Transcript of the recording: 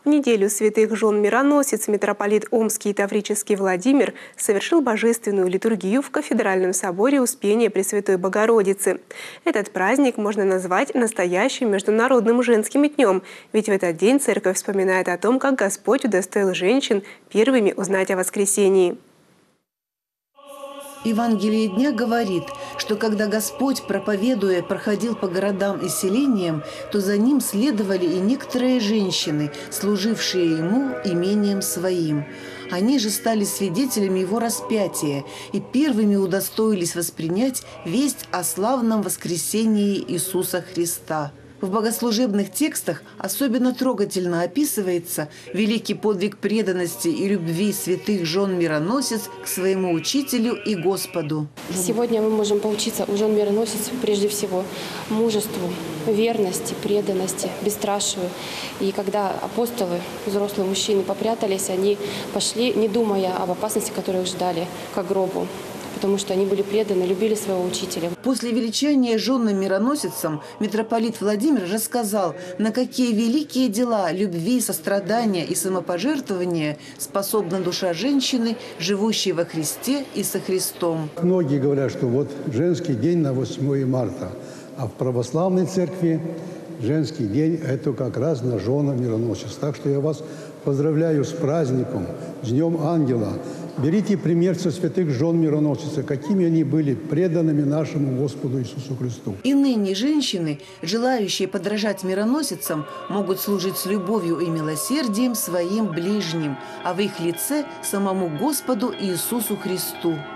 В неделю святых жен мироносец митрополит Омский и Таврический Владимир совершил божественную литургию в Кафедральном соборе Успения Пресвятой Богородицы. Этот праздник можно назвать настоящим международным женским днем, ведь в этот день церковь вспоминает о том, как Господь удостоил женщин первыми узнать о воскресении. Евангелие дня говорит, что когда Господь, проповедуя, проходил по городам и селениям, то за ним следовали и некоторые женщины, служившие ему имением своим. Они же стали свидетелями его распятия и первыми удостоились воспринять весть о славном воскресении Иисуса Христа. В богослужебных текстах особенно трогательно описывается великий подвиг преданности и любви святых жен мироносец к своему учителю и Господу. Сегодня мы можем поучиться у жен мироносец прежде всего мужеству, верности, преданности, бесстрашию. И когда апостолы, взрослые мужчины, попрятались, они пошли, не думая об опасности, которую их ждали, к гробу. Потому что они были преданы, любили своего учителя. После величания женным мироносицам митрополит Владимир рассказал, на какие великие дела любви, сострадания и самопожертвования способна душа женщины, живущей во Христе и со Христом. Многие говорят, что вот женский день на 8 марта, а в православной церкви женский день – это как раз на жена мироносец. Так что я вас поздравляю с праздником, с Днем Ангела. Берите пример со святых жен мироносицы, какими они были преданными нашему Господу Иисусу Христу. И ныне женщины, желающие подражать мироносицам, могут служить с любовью и милосердием своим ближним, а в их лице самому Господу Иисусу Христу.